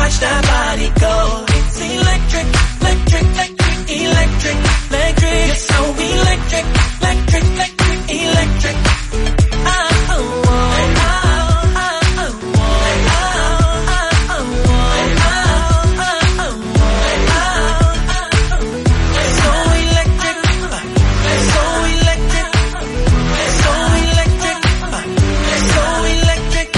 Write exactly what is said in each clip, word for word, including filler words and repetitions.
watch that body go. It's electric, electric, electric, electric, electric. You're so electric, electric, electric, electric. Oh, oh, oh, oh, oh, oh, oh, oh, oh. So electric, so electric, so electric,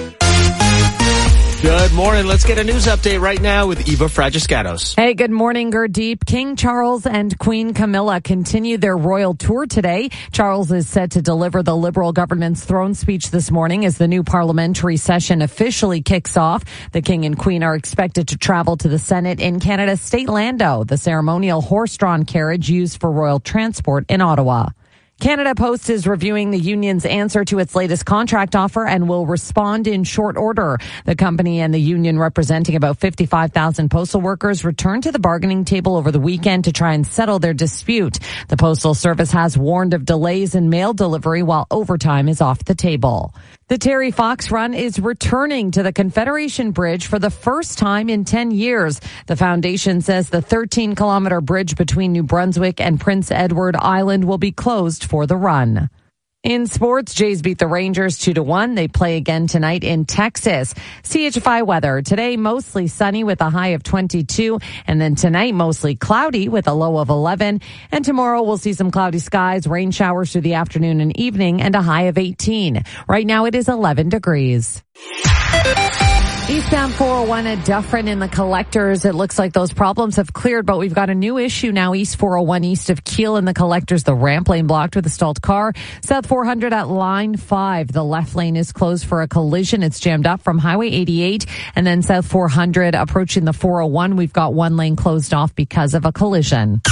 so electric. Good morning. Let's get a news update right now with Eva Fragiscatos. Hey, good morning, Gurdeep. King Charles and Queen Camilla continue their royal tour today. Charles is set to deliver the Liberal government's throne speech this morning as the new parliamentary session officially kicks off. The King and Queen are expected to travel to the Senate in Canada's State Landau, the ceremonial horse-drawn carriage used for royal transport in Ottawa. Canada Post is reviewing the union's answer to its latest contract offer and will respond in short order. The company and the union, representing about fifty-five thousand postal workers, returned to the bargaining table over the weekend to try and settle their dispute. The Postal Service has warned of delays in mail delivery while overtime is off the table. The Terry Fox Run is returning to the Confederation Bridge for the first time in ten years. The foundation says the thirteen kilometer bridge between New Brunswick and Prince Edward Island will be closed for the run. In sports, Jays beat the Rangers two to one. They play again tonight in Texas. C H F I weather. Today, mostly sunny with a high of twenty-two. And then tonight, mostly cloudy with a low of eleven. And tomorrow, we'll see some cloudy skies, rain showers through the afternoon and evening, and a high of eighteen. Right now, it is eleven degrees. Eastbound four oh one at Dufferin in the Collectors. It looks like those problems have cleared, but we've got a new issue now. East four oh one east of Kiel in the Collectors. The ramp lane blocked with a stalled car. South four hundred at line five. The left lane is closed for a collision. It's jammed up from Highway eighty-eight. And then South four hundred approaching the four oh one. We've got one lane closed off because of a collision.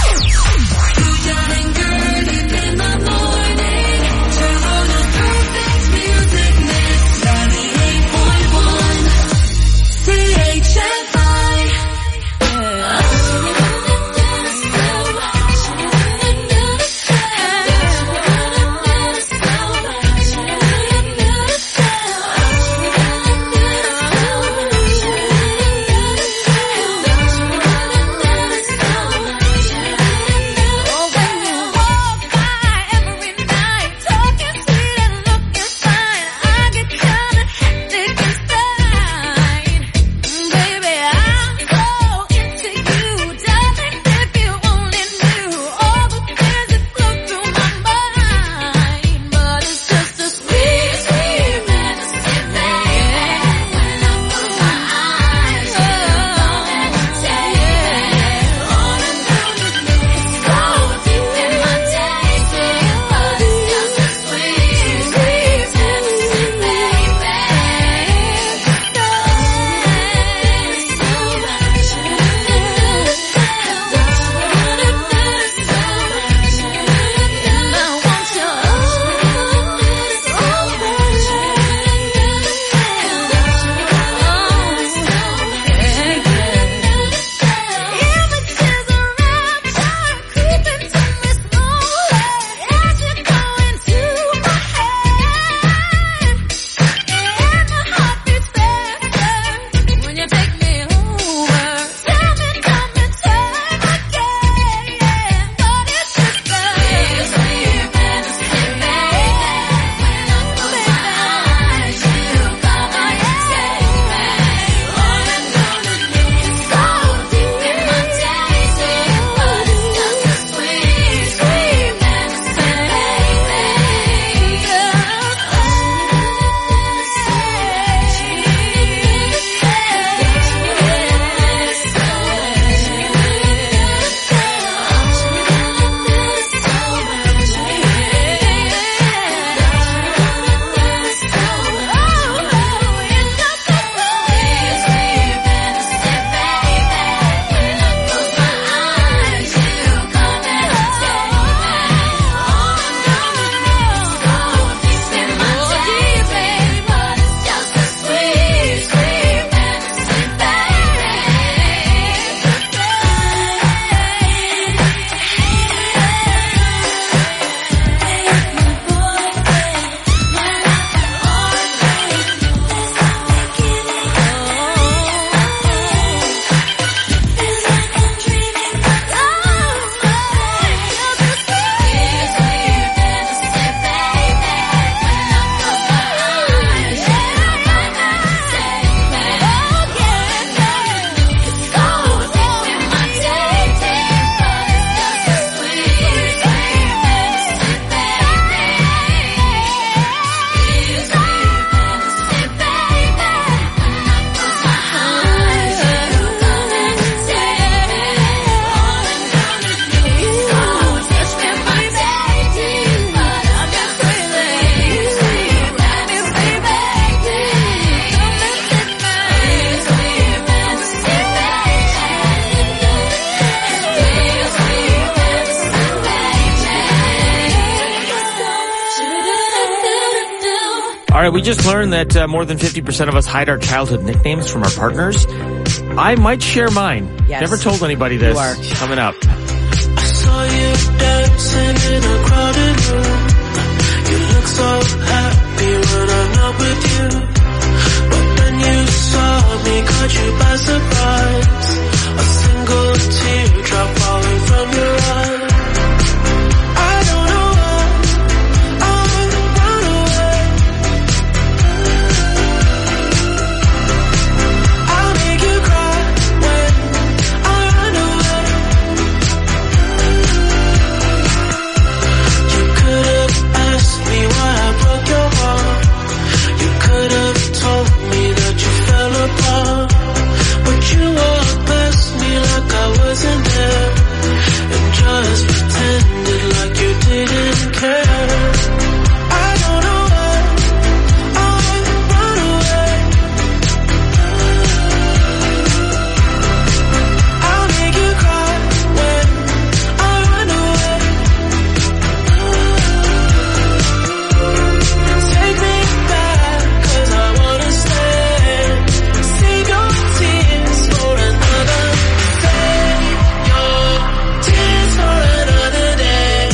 All right, we just learned that uh, more than fifty percent of us hide our childhood nicknames from our partners. I might share mine. Yes. Never told anybody this. You are. Coming up. I saw you dancing in a crowded room. You look so happy when I'm not with you. But then you saw me, caught you by surprise. A single teardrop falling from your eye. I don't know why I run away. I'll make you cry when I run away. You could have asked me why I broke your heart. You could have told me that you fell apart. But you walked past me like I wasn't there, and just pretended like you didn't care. I don't know why I run away. I'll make you cry when I run away. Take me back, 'cause I wanna stay. Save your tears for another. Save your tears for another day.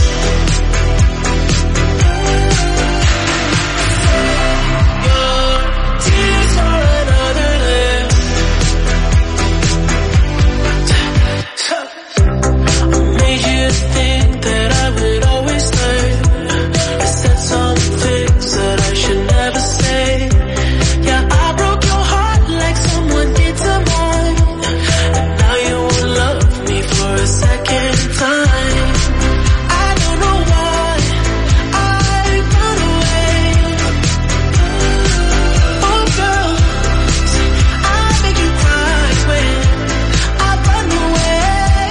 Save your tears for another day. I made you think that I would always stay. I said some things that I should never say. Yeah, I broke your heart like someone did to mine. And now you won't love me for a second time. I don't know why I run away. Oh girl, I make you cry when I run away.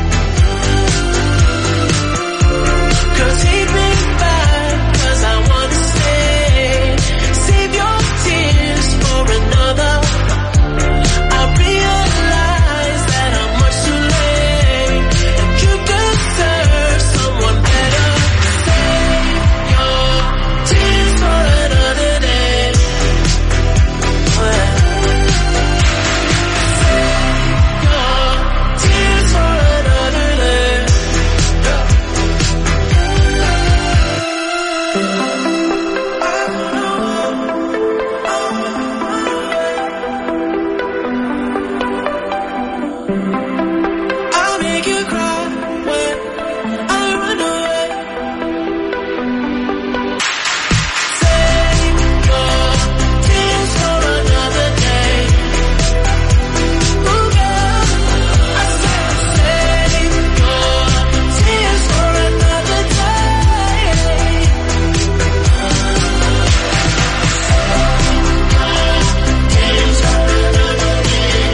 Girl, take me back, 'cause I wanna stay. Save your tears for another. I realize that I'm much too late, and you deserve someone better. Save your tears for another day. Save your tears for another day. I'll make you cry when I run away. Save your tears for another day. Ooh, girl, I said save your tears for another day. Tears for another day.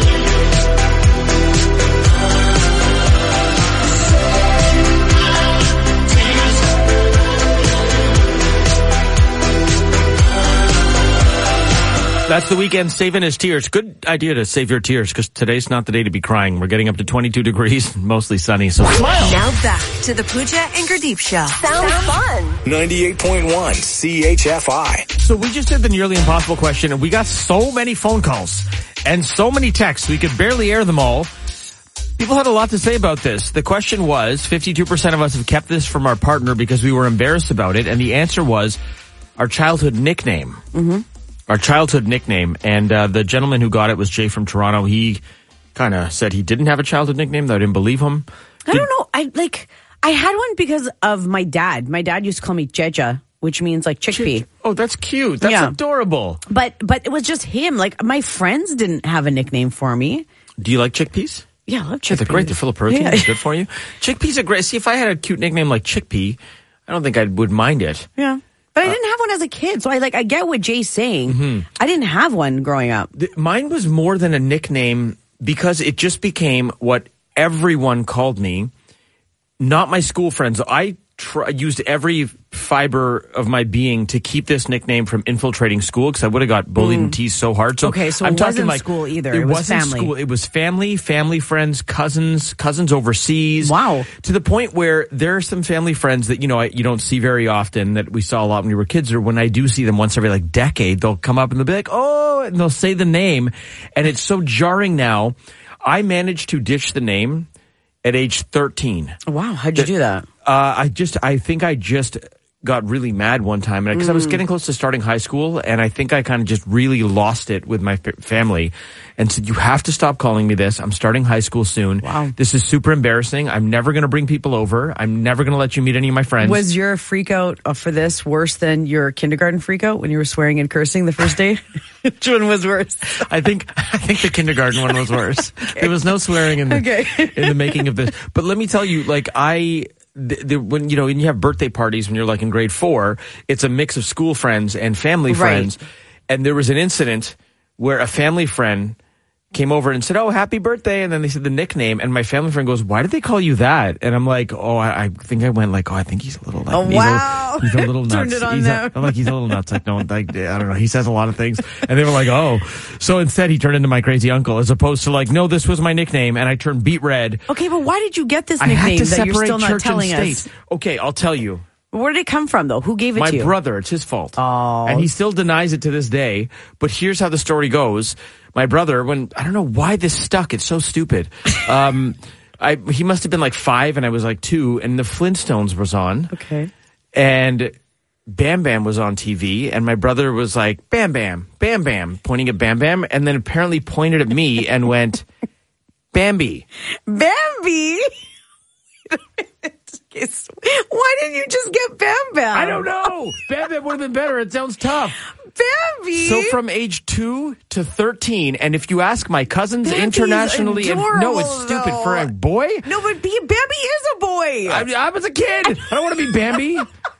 That's The Weeknd saving his tears. Good idea to save your tears because today's not the day to be crying. We're getting up to twenty-two degrees, mostly sunny, so smile. Now back to the Pooja and Gurdeep Show. Sounds fun. ninety-eight point one C H F I. So we just did the nearly impossible question, and we got so many phone calls and so many texts. We could barely air them all. People had a lot to say about this. The question was, fifty-two percent of us have kept this from our partner because we were embarrassed about it, and the answer was our childhood nickname. Mm-hmm. Our childhood nickname. And uh, the gentleman who got it was Jay from Toronto. He kind of said he didn't have a childhood nickname, though I didn't believe him. I don't know. I like. I had one because of my dad. My dad used to call me Jeja, which means like chickpea. Oh, that's cute. That's Yeah. adorable. But but it was just him. Like my friends didn't have a nickname for me. Do you like chickpeas? Yeah, I love chickpeas. Yeah, they're great. They're full of protein. Yeah. They're good for you. Chickpeas are great. See, if I had a cute nickname like Chickpea, I don't think I would mind it. Yeah. But I didn't have one as a kid, so I like I get what Jay's saying. Mm-hmm. I didn't have one growing up. The- Mine was more than a nickname because it just became what everyone called me, not my school friends. I tr- used every fiber of my being to keep this nickname from infiltrating school because I would have got bullied mm. and teased so hard. So okay, so I'm it talking wasn't like school either. It, it was wasn't family. School. It was family, family friends, cousins, cousins overseas. Wow. To the point where there are some family friends that, you know, I, you don't see very often that we saw a lot when we were kids, or when I do see them once every like decade, they'll come up and they'll be like, oh, and they'll say the name. And it's so jarring now. I managed to ditch the name at age thirteen. Wow. How'd you that, do that? Uh, I just, I think I just got really mad one time because mm. I was getting close to starting high school, and I think I kind of just really lost it with my f- family and said, you have to stop calling me this. I'm starting high school soon. Wow. This is super embarrassing. I'm never going to bring people over. I'm never going to let you meet any of my friends. Was your freak out for this worse than your kindergarten freak out when you were swearing and cursing the first day? Which one was worse? I think I think the kindergarten one was worse. Okay. There was no swearing in the, okay. in the making of this. But let me tell you, like I... The, the, when you know when you have birthday parties when you're like in grade four, it's a mix of school friends and family friends. Right. And there was an incident where a family friend came over and said, "Oh, happy birthday!" And then they said the nickname, and my family friend goes, "Why did they call you that?" And I'm like, "Oh, I, I think I went like, oh, I think he's a little like, oh he's wow, a, he's a little nuts." Turned it on he's now. A, I'm like, he's a little nuts. Like, no, like I don't know. He says a lot of things, and they were like, "Oh." So instead, he turned into my crazy uncle, as opposed to like, "No, this was my nickname," and I turned beet red. Okay, but why did you get this I nickname had to that you're separate still not church telling and us? state. Okay, I'll tell you. Where did it come from, though? Who gave it My to you? My brother. It's his fault. Oh. And he still denies it to this day. But here's how the story goes. My brother, when, I don't know why this stuck. It's so stupid. Um, I, he must have been like five and I was like two, and the Flintstones was on. Okay. And Bam Bam was on T V, and my brother was like, Bam Bam, Bam Bam, pointing at Bam Bam, and then apparently pointed at me and went, Bambi. Bambi? Why didn't you just get Bam Bam? I don't know. Bam Bam would have been better. It sounds tough. Bambi. So from age two to thirteen, and if you ask my cousins Bambi's internationally, and, adorable, no, it's stupid though. for a boy. No, but B- Bambi is a boy. I, I was a kid. I don't want to be Bambi.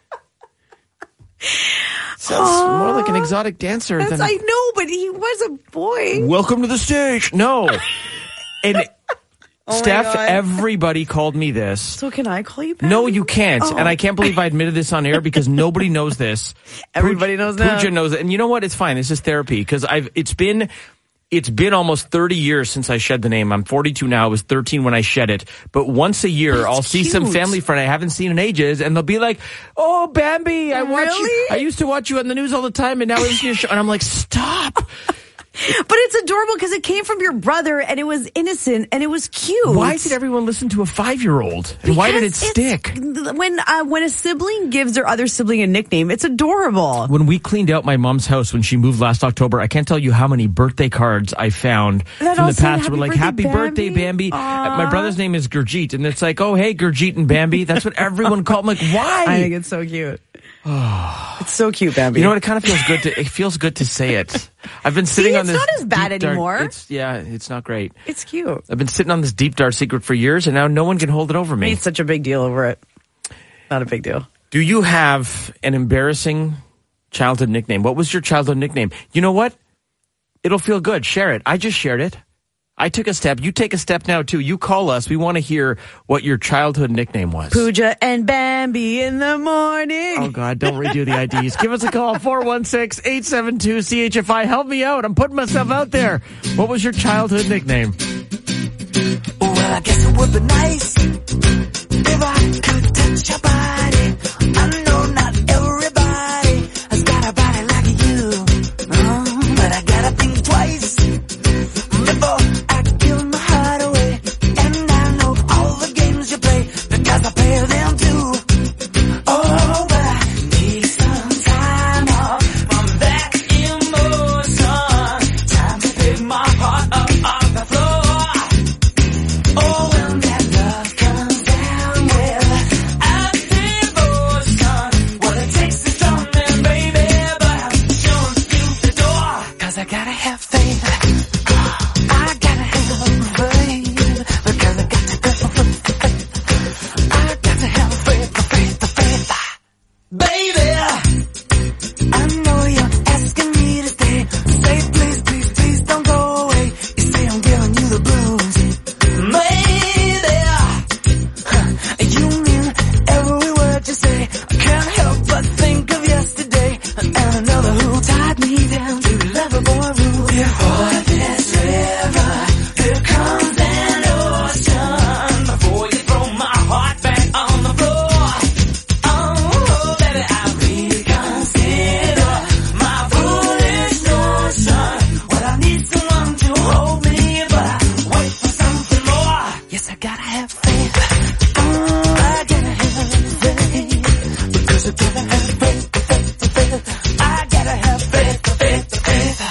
Sounds more like an exotic dancer. That's, than I know, but he was a boy. Welcome to the stage. No. And oh Steph, everybody called me this. So can I call you Bambi? No, you can't. Oh. And I can't believe I admitted this on air because nobody knows this. Everybody knows that. Pooja knows it. And you know what? It's fine. This is therapy because I've, it's been, it's been almost thirty years since I shed the name. I'm forty-two now. I was thirteen when I shed it. But once a year, That's I'll see cute. some family friend I haven't seen in ages, and they'll be like, "Oh, Bambi, I watch Really? you. I used to watch you on the news all the time, and now it's your show." And I'm like, "Stop." But it's adorable because it came from your brother and it was innocent and it was cute. Why did everyone listen to a five-year-old? And why did it Because stick? it's- When uh, when a sibling gives their other sibling a nickname, it's adorable. When we cleaned out my mom's house when she moved last October, I can't tell you how many birthday cards I found That from all the said, past. "Happy Were like, birthday, "Happy birthday, Bambi." Bambi." Uh, My brother's name is Gurjeet, and it's like, "Oh, hey, Gurjeet and Bambi." That's what everyone called. I'm like, why? I think it's so cute. It's so cute, Bambi. You know what? It kind of feels good to. It feels good to say it. I've been sitting See, on it's this. not as bad deep, dark- anymore. It's yeah, it's not great. It's cute. I've been sitting on this deep dark secret for years, and now no one can hold it over I me. made such a big deal over it. Not a big deal. Do you have an embarrassing childhood nickname? What was your childhood nickname? You know what? It'll feel good. Share it. I just shared it. I took a step. You take a step now, too. You call us. We want to hear what your childhood nickname was. Pooja and Bambi in the morning. Oh, God. Don't redo the I Ds. Give us a call. four one six, eight seven two, C H F I. Help me out. I'm putting myself out there. What was your childhood nickname? Well, I guess it would be nice if I could touch your body. I know not everybody has got a body like you, uh, but I gotta think twice before I give my heart away. And I know all the games you play because I play them too. Oh, but I need some time off from that emotion. Time to pick my heart up off the floor. Oh, when that love comes down with a lover who tied me down to Loverboy rule. Before this river, here comes an ocean. Before you throw my heart back on the floor. Oh, baby, I reconsider my foolish notion. Well, I need someone to hold me, but I wait for something more. Yes, I gotta have faith. Oh, I gotta have faith. Because I gotta have faith, faith, faith. I gotta have faith, faith, faith.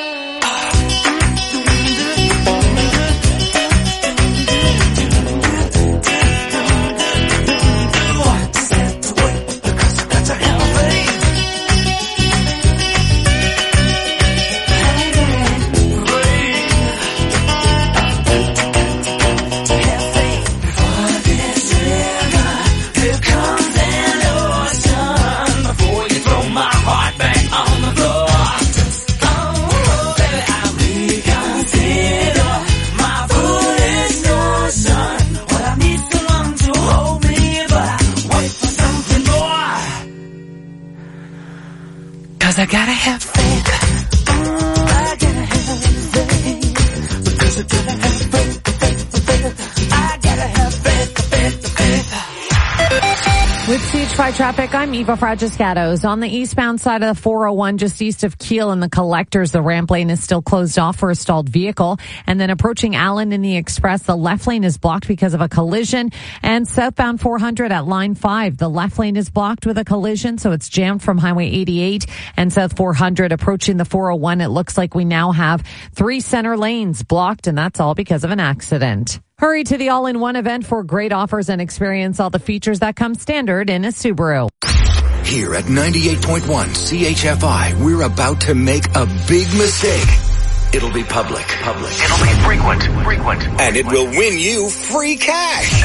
I gotta have faith. I gotta have faith. Because I gotta have faith, faith, faith. I gotta have faith, faith, faith. With C H five traffic, I'm Eva Fragiscatos. On the eastbound side of the four oh one, just east of Kiel and the Collectors, the ramp lane is still closed off for a stalled vehicle. And then approaching Allen in the Express, the left lane is blocked because of a collision. And southbound four hundred at line five, the left lane is blocked with a collision, so it's jammed from Highway eighty-eight and South four hundred approaching the four oh one. It looks like we now have three center lanes blocked, and that's all because of an accident. Hurry to the all-in-one event for great offers and experience all the features that come standard in a Subaru. Here at ninety-eight point one C H F I, we're about to make a big mistake. It'll be public. Public. It'll be frequent. Frequent. And it will win you free cash.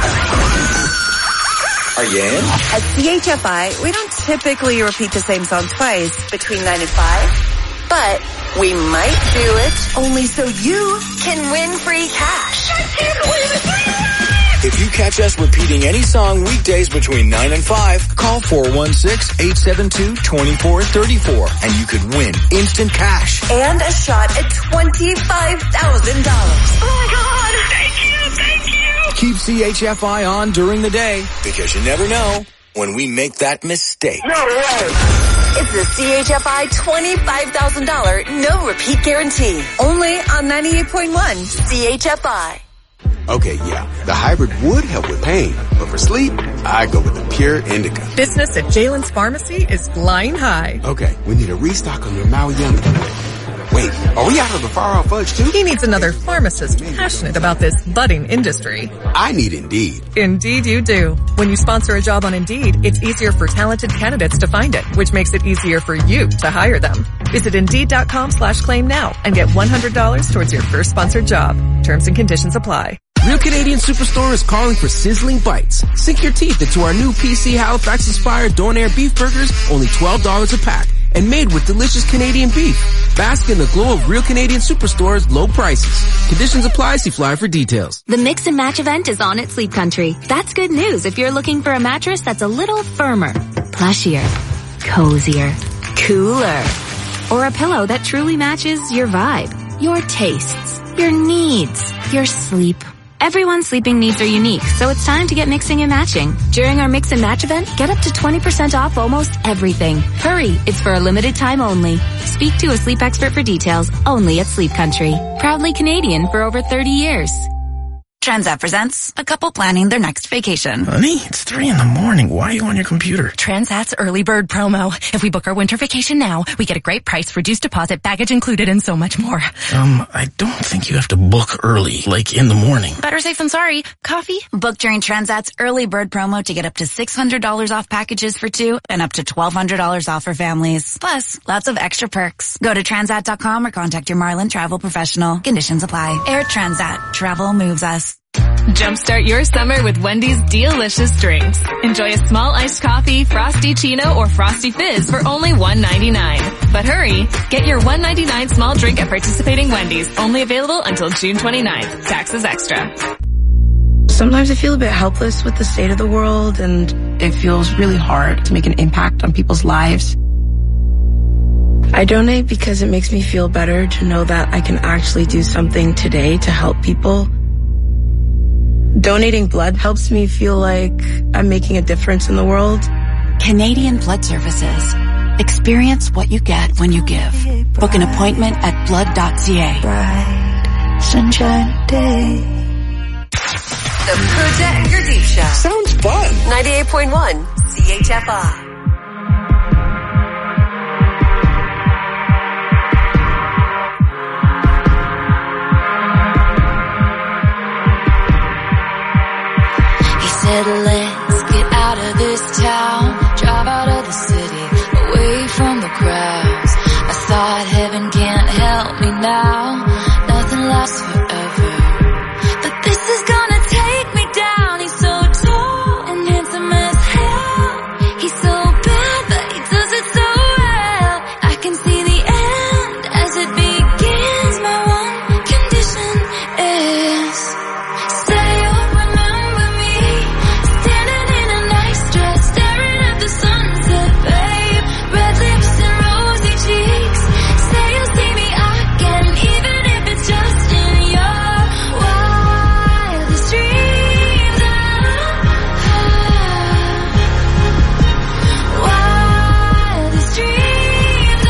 Are you in? At C H F I, we don't typically repeat the same song twice between nine and five, but we might do it only so you can win free cash. I can't believe it. If you catch us repeating any song weekdays between nine and five, call four one six, eight seven two, two four three four and you could win instant cash. And a shot at twenty-five thousand dollars. Oh my God. Thank you. Thank you. Keep C H F I on during the day because you never know when we make that mistake. No way. It's the C H F I twenty-five thousand dollars no repeat guarantee. Only on ninety-eight point one C H F I. Okay, yeah, the hybrid would help with pain, but for sleep, I go with the Pure Indica. Business at Jalen's Pharmacy is flying high. Okay, we need a restock on your Maui Yummy. Wait, are we out of the far-off fudge too? He needs another pharmacist passionate about this budding industry. I need Indeed. Indeed you do. When you sponsor a job on Indeed, it's easier for talented candidates to find it, which makes it easier for you to hire them. Visit Indeed.com slash claim now and get one hundred dollars towards your first sponsored job. Terms and conditions apply. Real Canadian Superstore is calling for sizzling bites. Sink your teeth into our new P C Halifax-inspired Donair beef burgers, only twelve dollars a pack, and made with delicious Canadian beef. Bask in the glow of Real Canadian Superstore's low prices. Conditions apply. See flyer for details. The Mix and Match event is on at Sleep Country. That's good news if you're looking for a mattress that's a little firmer, plushier, cozier, cooler, or a pillow that truly matches your vibe, your tastes, your needs, your sleep. Everyone's sleeping needs are unique, so it's time to get mixing and matching. During our Mix and Match event, get up to twenty percent off almost everything. Hurry, it's for a limited time only. Speak to a sleep expert for details, only at Sleep Country. Proudly Canadian for over thirty years. Transat presents a couple planning their next vacation. Honey, it's three in the morning. Why are you on your computer? Transat's early bird promo. If we book our winter vacation now, we get a great price, reduced deposit, baggage included, and so much more. Um, I don't think you have to book early, like in the morning. Better safe than sorry. Coffee? Book during Transat's early bird promo to get up to six hundred dollars off packages for two and up to twelve hundred dollars off for families. Plus, lots of extra perks. Go to transat dot com or contact your Marlin travel professional. Conditions apply. Air Transat. Travel moves us. Jumpstart your summer with Wendy's delicious drinks. Enjoy a small iced coffee, frosty chino, or frosty fizz for only one ninety-nine. But hurry, get your one ninety-nine small drink at participating Wendy's. Only available until June twenty-ninth. Taxes extra. Sometimes I feel a bit helpless with the state of the world, and it feels really hard to make an impact on people's lives. I donate because it makes me feel better to know that I can actually do something today to help people. Donating blood helps me feel like I'm making a difference in the world. Canadian Blood Services. Experience what you get when you give. Book an appointment at blood dot c a. Bright sunshine day. The Pooja and Gurdeep Show. Sounds fun. ninety-eight point one C H F I. He said, let's get out of this town, drive out of the city, away from the crowds. I thought heaven can't help me now, nothing lasts forever. But this is gonna take me down. He's so tall and handsome as hell. He's so bad, but he does it so well. I can see the end as it begins. My one condition is stay you'll remember me, standing in a nice dress, staring at the sunset, babe. Red lips and rosy cheeks. Say you'll see me again, even if it's just in your wildest dreams. Wildest dreams.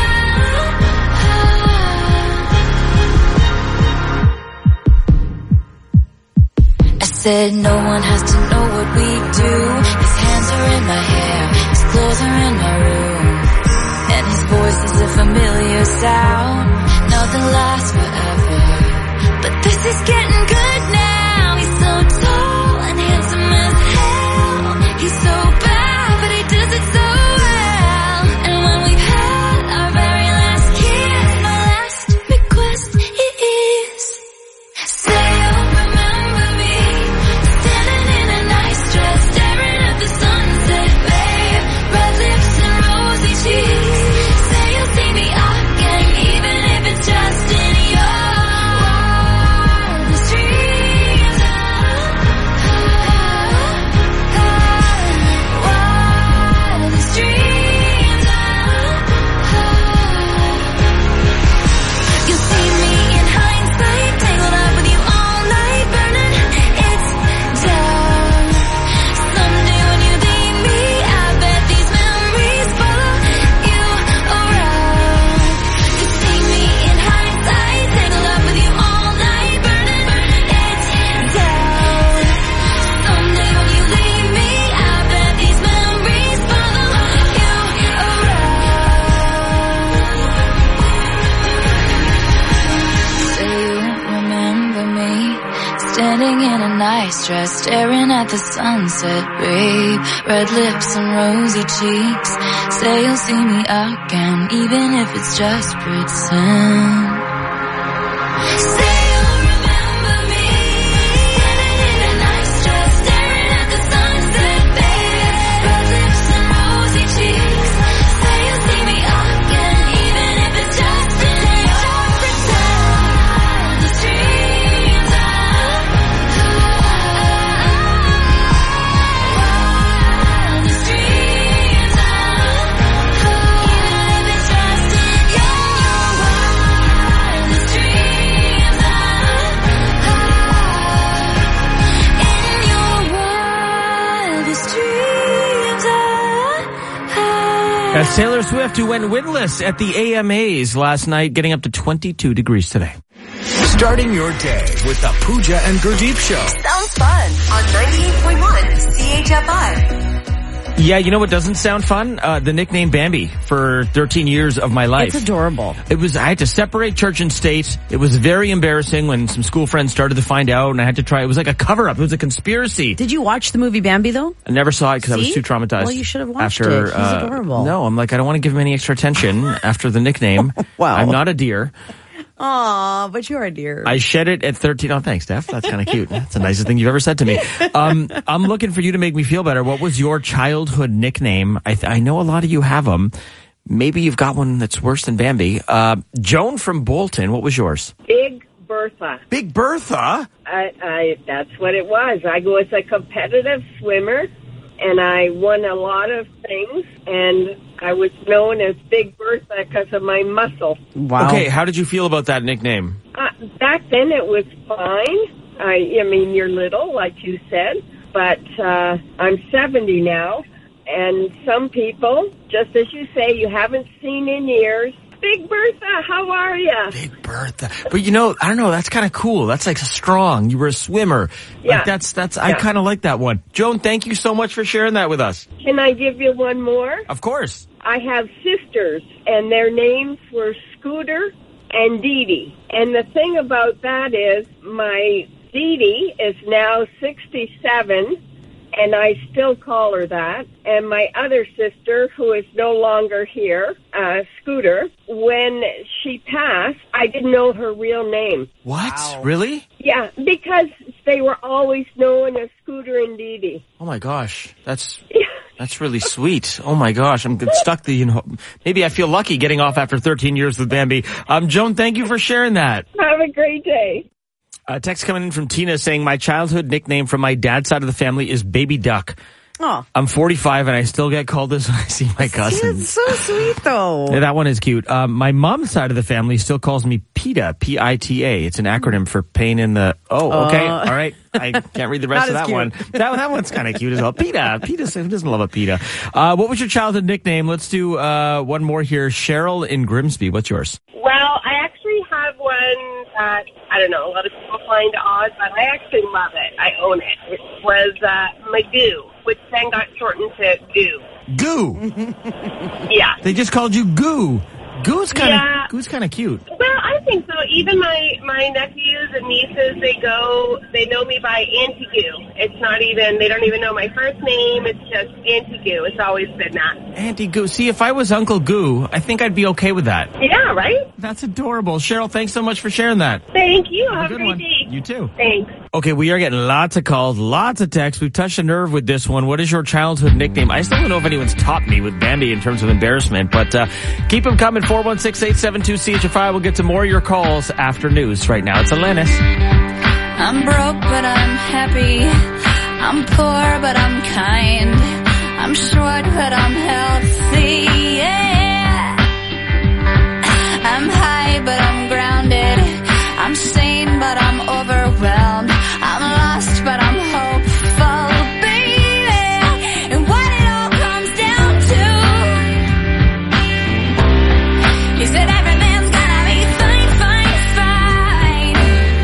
I said no one has to know what we do. His hands are in my hair, his clothes are in my room, and his voice is a familiar sound. Nothing lasts forever, but this is getting good now. He's so tall and handsome as hell. He's so bad, but he does it so well. And when we've had our very last kiss, my last request is say you'll remember me, standing in a nice dress, staring at the sunset, babe. Red lips and rosy cheeks. Say you'll see me again, even if it's just in your wildest dreams. Wildest dreams. You'll see me in hindsight, tangled up with you all night, burning it's down. Someday when you leave me, I bet these memories follow you around. You see me in hindsight, tangled up with you all night, burning it's down. Someday when you leave me, I bet these memories follow you around. Say you remember me, standing in a nice dress, staring at the sunset, babe. Red lips and rosy cheeks. Say you'll see me again, even if it's just pretend. Say you'll remember me, standing in a nice dress, staring at the sunset, babe. Red lips and rosy cheeks. Say you'll see me again, even if it's just in your pretend. The dreams wildest dreams. Even if it's just in your wildest dreams. In your wildest dreams. That's Taylor Swift, who went winless at the A M As last night, getting up to twenty-two degrees today. Starting your day with the Pooja and Gurdeep Show. Sounds fun on ninety-eight point one C H F I. Yeah, you know what doesn't sound fun? Uh, the nickname Bambi for thirteen years of my life. It's adorable. It was, I had to separate church and state. It was very embarrassing when some school friends started to find out, and I had to try. It was like a cover-up. It was a conspiracy. Did you watch the movie Bambi, though? I never saw it because I was See? too traumatized. Well, you should have watched after, it. He's uh, adorable. No, I'm like, I don't want to give him any extra attention after the nickname. Wow. I'm not a deer. Aw, but you're a dear. I shed it at thirteen. Oh, thanks, Steph. That's kind of cute. That's the nicest thing you've ever said to me. Um, I'm looking for you to make me feel better. What was your childhood nickname? I, th- I know a lot of you have them. Maybe you've got one that's worse than Bambi. Uh, Joan from Bolton, what was yours? Big Bertha. Big Bertha? I, I, that's what it was. I was a competitive swimmer, and I won a lot of things, and I was known as Big Bertha because of my muscle. Wow. Okay, how did you feel about that nickname? Uh, back then it was fine. I, I mean, you're little, like you said, but uh, I'm seventy now, and some people, just as you say, you haven't seen in years. Big Bertha, how are you? Big Bertha. But you know, I don't know, that's kind of cool. That's like strong. You were a swimmer. Yeah. Like that's, that's, I Yeah. kind of like that one. Joan, thank you so much for sharing that with us. Can I give you one more? Of course. I have sisters, and their names were Scooter and Dee Dee. And the thing about that is my Dee Dee is now sixty-seven, and I still call her that. And my other sister, who is no longer here, uh, Scooter, when she passed, I didn't know her real name. What? Wow. Really? Yeah, because they were always known as Scooter and Dee Dee. Oh my gosh. That's, that's really sweet. Oh my gosh. I'm stuck the, you know, maybe I feel lucky getting off after thirteen years with Bambi. Um, Joan, thank you for sharing that. Have a great day. A text coming in from Tina saying, my childhood nickname from my dad's side of the family is Baby Duck. Oh. I'm forty-five and I still get called this when I see my cousins. It's so sweet, though. Yeah, that one is cute. Um, my mom's side of the family still calls me PITA, P I T A. It's an acronym for pain in the... Oh, okay. Uh, All right. I can't read the rest of Not that as one. That, that one's kind of cute as well. PITA. PITA. Who doesn't love a PITA? Uh, what was your childhood nickname? Let's do uh, one more here. Cheryl in Grimsby. What's yours? Well, I actually have one that, I don't know, a lot of people find odd, but I actually love it. I own it. It was uh, Magoo, which then got shortened to Goo. Goo. Yeah. They just called you Goo. Goo's kind of Yeah. Goo's kind of cute. Well, I think so. Even my, my nephews and nieces, they go, they know me by Auntie Goo. It's not even, they don't even know my first name. It's just Auntie Goo. It's always been that. Auntie Goo. See, if I was Uncle Goo, I think I'd be okay with that. Yeah, right? That's adorable. Cheryl, thanks so much for sharing that. Thank you. Have a Have, good a great one. day. You too. Thanks. Okay, we are getting lots of calls, lots of texts. We've touched a nerve with this one. What is your childhood nickname? I still don't know if anyone's topped me with Bambi in terms of embarrassment, but uh, keep them coming. four one six, eight seven two, C H F I. We'll get to more of your calls after news. Right now, it's Alanis. I'm broke, but I'm happy. I'm poor, but I'm kind. I'm short, but I'm healthy. Yeah. I'm high, but I'm grounded. I'm sane, but I'm overwhelmed. I'm lost, but I'm hopeful, baby. And what it all comes down to is that everything's gonna be fine, fine, fine.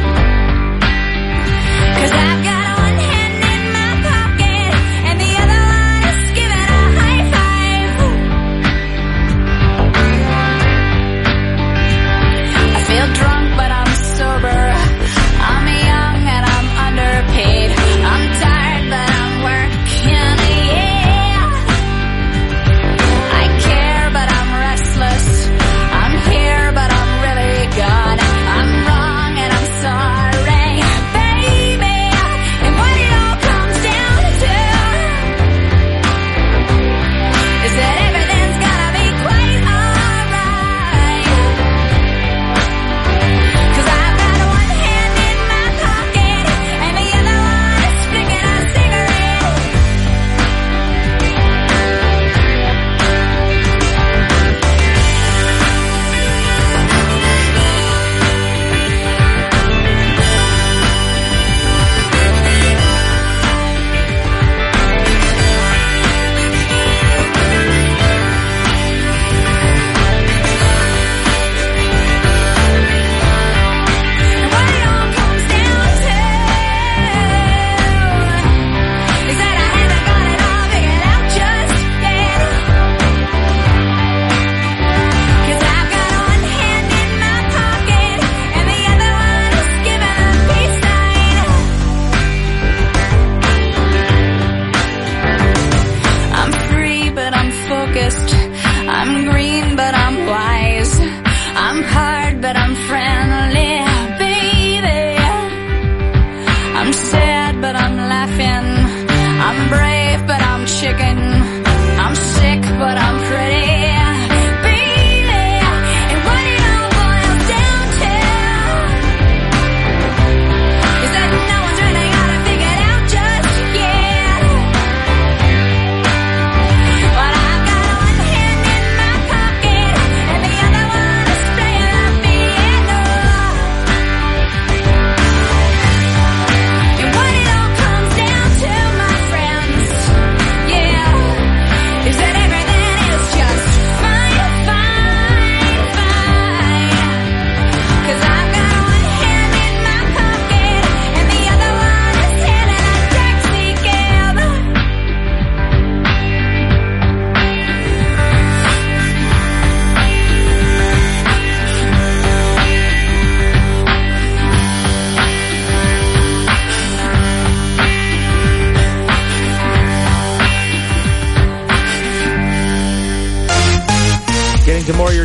'Cause I've got one hand in my pocket and the other one is giving a high five.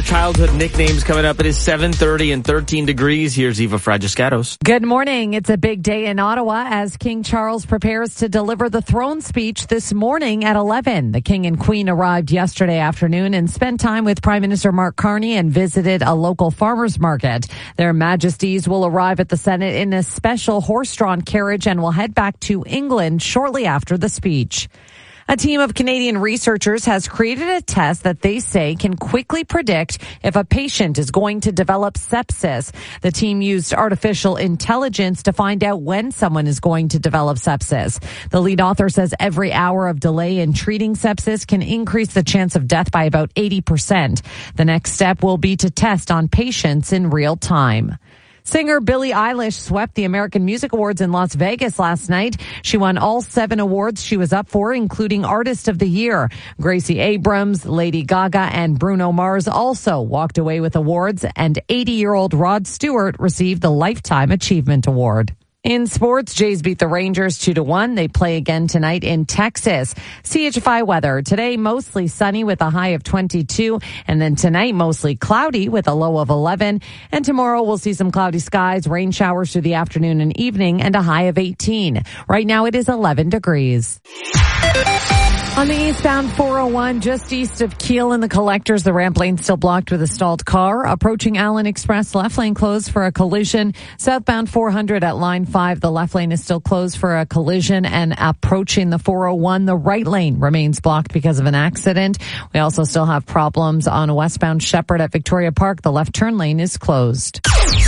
childhood nicknames coming up. It is seven thirty and thirteen degrees. Here's Eva Fragiscatos. Good morning. It's a big day in Ottawa as King Charles prepares to deliver the throne speech this morning at eleven. The King and Queen arrived yesterday afternoon and spent time with Prime Minister Mark Carney and visited a local farmers market. Their Majesties will arrive at the Senate in a special horse-drawn carriage and will head back to England shortly after the speech. A team of Canadian researchers has created a test that they say can quickly predict if a patient is going to develop sepsis. The team used artificial intelligence to find out when someone is going to develop sepsis. The lead author says every hour of delay in treating sepsis can increase the chance of death by about eighty percent. The next step will be to test on patients in real time. Singer Billie Eilish swept the American Music Awards in Las Vegas last night. She won all seven awards she was up for, including Artist of the Year. Gracie Abrams, Lady Gaga, and Bruno Mars also walked away with awards, and eighty-year-old Rod Stewart received the Lifetime Achievement Award. In sports, Jays beat the Rangers two to one. They play again tonight in Texas. C H F I weather. Today, mostly sunny with a high of twenty-two. And then tonight, mostly cloudy with a low of eleven. And tomorrow, we'll see some cloudy skies, rain showers through the afternoon and evening, and a high of eighteen. Right now, it is eleven degrees. On the eastbound four oh one, just east of Keele and the Collectors, the ramp lane still blocked with a stalled car. Approaching Allen Express, left lane closed for a collision. Southbound four hundred at line five, the left lane is still closed for a collision. And approaching the four oh one, the right lane remains blocked because of an accident. We also still have problems on westbound Shepherd at Victoria Park. The left turn lane is closed.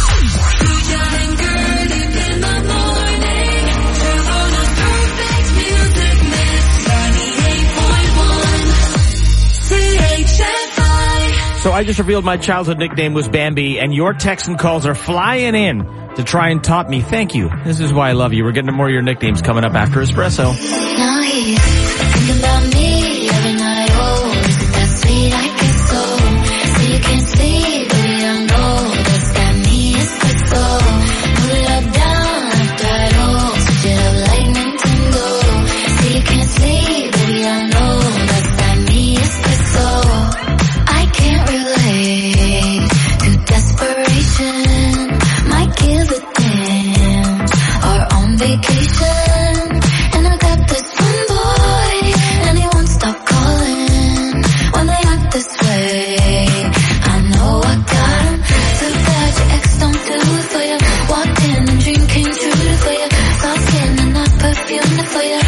So I just revealed my childhood nickname was Bambi, and your texts and calls are flying in to try and top me. Thank you. This is why I love you. We're getting to more of your nicknames coming up after Espresso. Now he's thinking about me every night. Oh, is it that sweet? I guess so. So you can't sleep, baby, I know that's got me espresso. Move it up, down, left, right, oh, switch it up like Nintendo. So you can't sleep, baby, I know that's got me espresso. I can't relate to desperation. Might give a damn. Or on vacation. And I got this one boy, and he won't stop calling when they act this way. I know I got him. Too bad your ex don't do it for you. Walked in and dream came true for you. Soft skin and not perfume for you.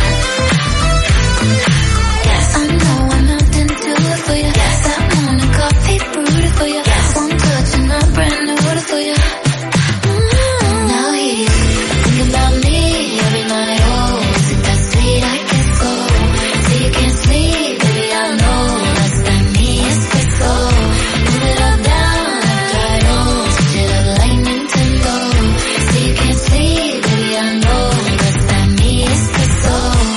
Yes, I know I'm not into it for you. Yes, that morning coffee brewed for you. Yes, one touch and I'm brand new for you. Mm-hmm. Now he's thinking about me every night. Oh, is it that sweet? I guess so. So you can't sleep, baby, I know that's that me espresso. Move it up, down, left, right, oh, switch it up like Nintendo. So you can't sleep, baby, I know that's that me espresso.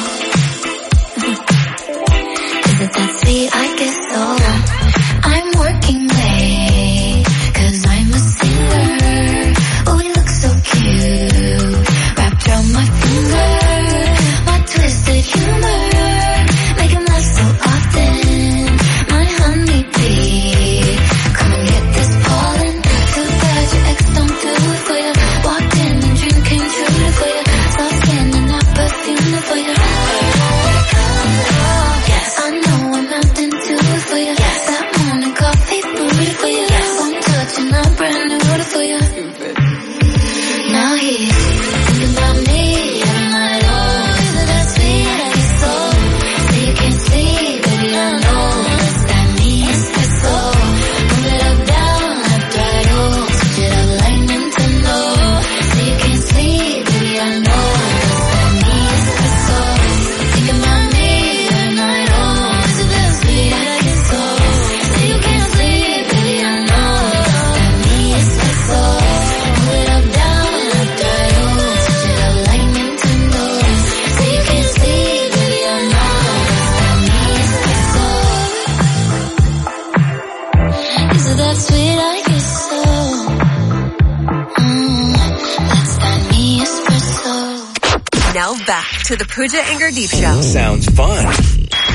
Is it that sweet? I guess so. I'm working late, cause I'm a singer. Oh, we look so cute, wrapped around my finger. My twisted humor, make him laugh so often. My honeybee, come and get this pollen. Too bad your ex don't do it for you. Walked in and dream came true for you. Soft skin and not perfume for you. Yes, I know I'm not into it for you. Yes, that morning coffee brewed for you. Yes, one touch and I'm brand new for you. Now he's thinking about me every night. Oh, is it that sweet? I guess so. So you can't sleep, baby, I know that's that me espresso. Move it up, down, left, right, oh, switch it up like Nintendo. So you can't sleep, baby, I know that's that me espresso. Thinking about me every night. Oh, is it that sweet? I guess so. So you can't sleep, baby, I know that's that me espresso. Move it up, down, left, right, oh, switch it up like Nintendo. So you can't sleep, baby, I know that's that me espresso. Is it that sweet? I guess so. Mm, that's that me espresso. Now back to the Pooja and Gurdeep Show. Sounds fun.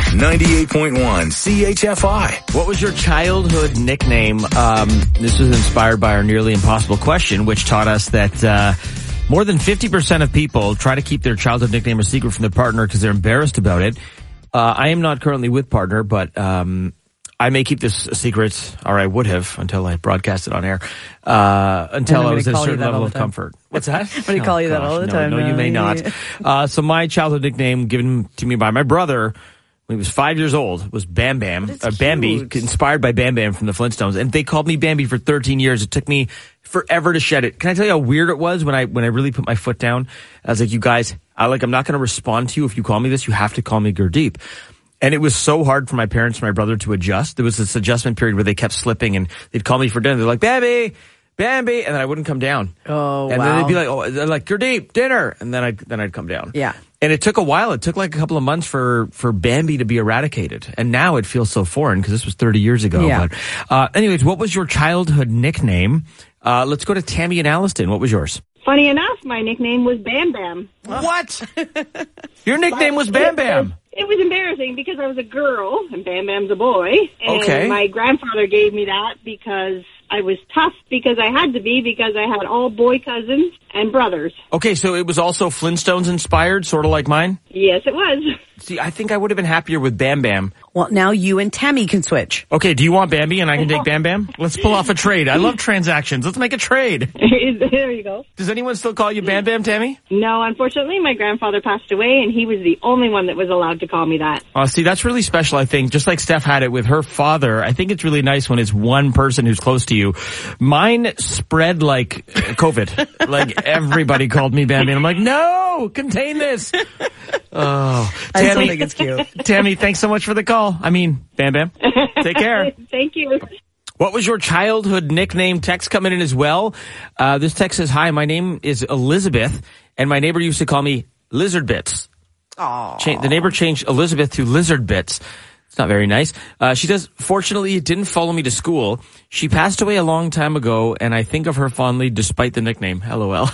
ninety-eight point one C H F I. What was your childhood nickname? Um, this was inspired by our nearly impossible question, which taught us that uh, more than fifty percent of people try to keep their childhood nickname a secret from their partner because they're embarrassed about it. Uh, I am not currently with partner, but um, I may keep this a secret, or I would have until I broadcast it on air, uh, until I was at a certain level of comfort. What's that? What do you call oh, you that gosh, all the no, time? No, you may not. Uh, so my childhood nickname given to me by my brother when he was five years old was Bam Bam, uh, Bambi, inspired by Bam Bam from the Flintstones. And they called me Bambi for thirteen years. It took me forever to shed it. Can I tell you how weird it was when I, when I really put my foot down? I was like, you guys, I like, I'm not going to respond to you if you call me this. You have to call me Gurdeep. And it was so hard for my parents and my brother to adjust. There was this adjustment period where they kept slipping and they'd call me for dinner. They're like, Bambi, Bambi. And then I wouldn't come down. Oh, and wow. then they'd be like, oh, they're like, Gurdeep, dinner. And then I'd, then I'd come down. Yeah. And it took a while. It took like a couple of months for, for Bambi to be eradicated. And now it feels so foreign because this was thirty years ago. Yeah. But, uh, anyways, what was your childhood nickname? Uh, let's go to Tammy and Alliston. What was yours? Funny enough, my nickname was Bam Bam. What? Your nickname was Bam Bam? It was embarrassing because I was a girl and Bam Bam's a boy. And Okay. my grandfather gave me that because I was tough because I had to be because I had all boy cousins and brothers. Okay, so it was also Flintstones inspired, sort of like mine? Yes, it was. See, I think I would have been happier with Bam Bam. Well, now you and Tammy can switch. Okay, do you want Bambi and I can take Bam Bam? Let's pull off a trade. I love transactions. Let's make a trade. There you go. Does anyone still call you Bam Bam, Tammy? No, unfortunately, my grandfather passed away and he was the only one that was allowed to call me that. Oh, see, that's really special, I think. Just like Steph had it with her father, I think it's really nice when it's one person who's close to you. Mine spread like COVID. Like, everybody called me Bam Bam. I'm like, no, contain this. Oh, I Tammy, still think it's cute. Tammy, thanks so much for the call. I mean, Bam Bam. Take care. Thank you. What was your childhood nickname? Text coming in as well. Uh, this text says, hi, my name is Elizabeth, and my neighbor used to call me Lizard Bits. Aww. Cha- the neighbor changed Elizabeth to Lizard Bits. It's not very nice. Uh, she says, fortunately, it didn't follow me to school. She passed away a long time ago, and I think of her fondly despite the nickname. LOL.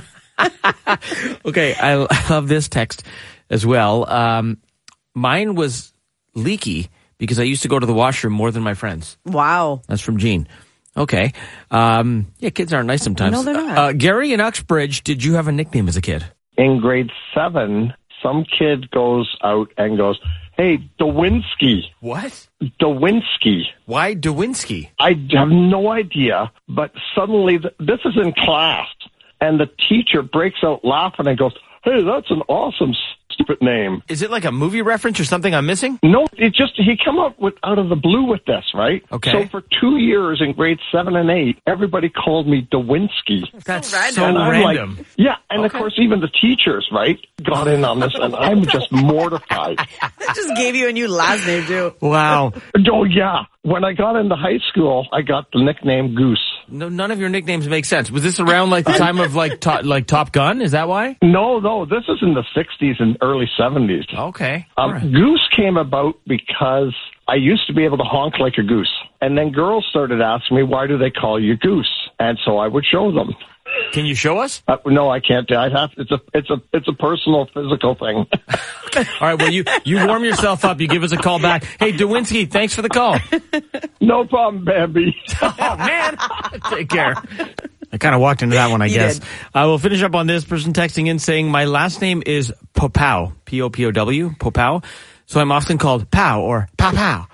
Okay, I, I love this text as well. Um, mine was Leaky because I used to go to the washroom more than my friends. Wow. That's from Jean. Okay. Um, yeah, kids aren't nice sometimes. No, they're not. Uh, Gary in Uxbridge, did you have a nickname as a kid? In grade seven, some kid goes out and goes, hey, Dawinski. What? Dawinski. Why Dawinski? I have no idea, but suddenly, th- this is in class, and the teacher breaks out laughing and goes, hey, that's an awesome stupid name. Is it like a movie reference or something I'm missing? No, it just, he came up with out of the blue with this, right? Okay. So for two years in grade seven and eight, everybody called me Dawinski. That's random. so And I'm random. like, yeah, and of course even the teachers, right, got in on this, and I'm just mortified. They just gave you a new last name, too. Wow. Oh, yeah. When I got into high school, I got the nickname Goose. No, none of your nicknames make sense. Was this around like the time of like to- like Top Gun? Is that why? No, no, this is in the sixties and early seventies. Okay. Um, All right. Goose came about because I used to be able to honk like a goose. And then girls started asking me, why do they call you Goose? And so I would show them. Can you show us? Uh, no, I can't. I have. It's a. It's a. It's a personal, physical thing. All right. Well, you you warm yourself up. You give us a call back. Hey, Dawinski, thanks for the call. No problem, Bambi. Oh man, take care. I kind of walked into that one, I You guess. did. I will finish up on this person texting in saying my last name is Popow, P O P O W, Popow. So I'm often called Pow or Pow Pow.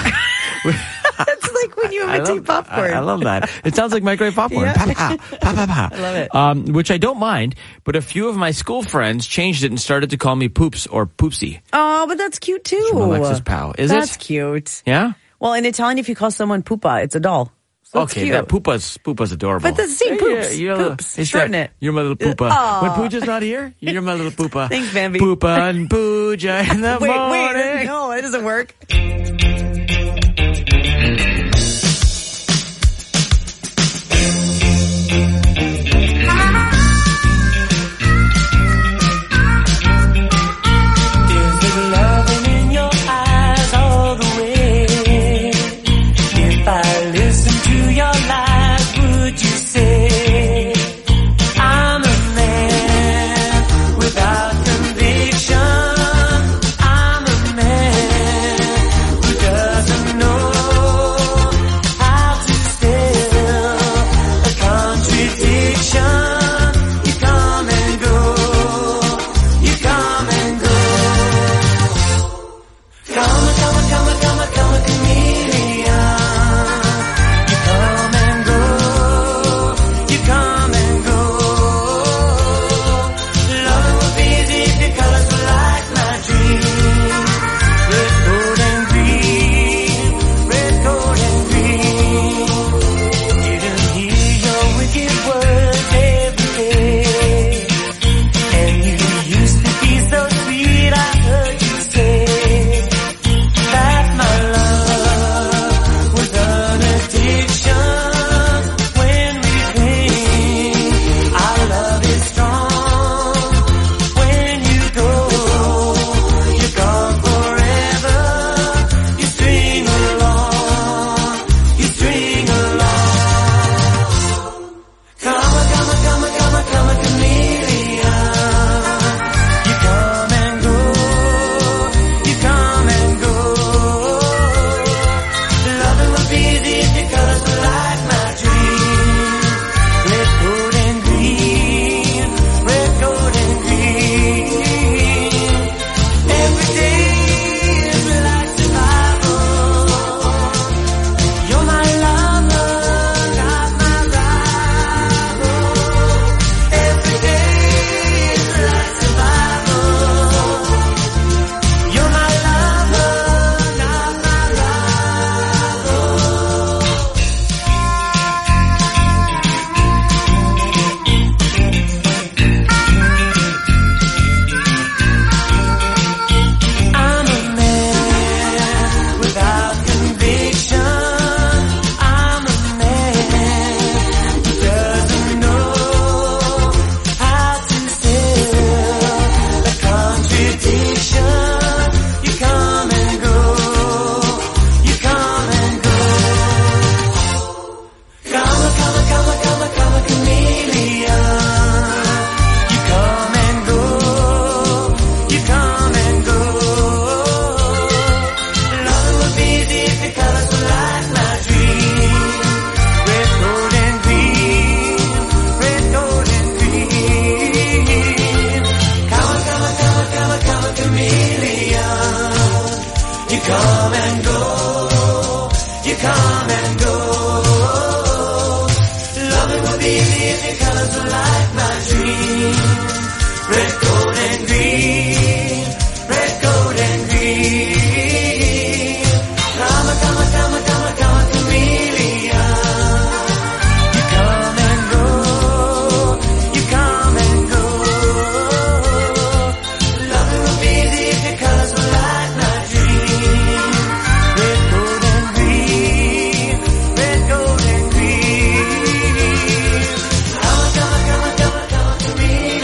That's like when you I imitate love, popcorn. I, I love that. It sounds like microwave popcorn. Yeah. Pow, pow, pow, pow, pow. I love it. Um, which I don't mind, but a few of my school friends changed it and started to call me Poops or Poopsie. Oh, but that's cute, too. From Alexis Pow. Is that's it? cute. Yeah? Well, in Italian, if you call someone Pupa, it's a doll. So it's Okay, cute. that Poopa's, Poopa's adorable. But that's the same, Poops. Yeah, you're Poops. it's Shorten that- it. You're my little Poopa. Aw. When Pooja's not here, you're my little Poopa. Thanks, Bambi. Poopa and Pooja in the Wait, morning. wait. No, that doesn't work. Without conviction, I'm a man.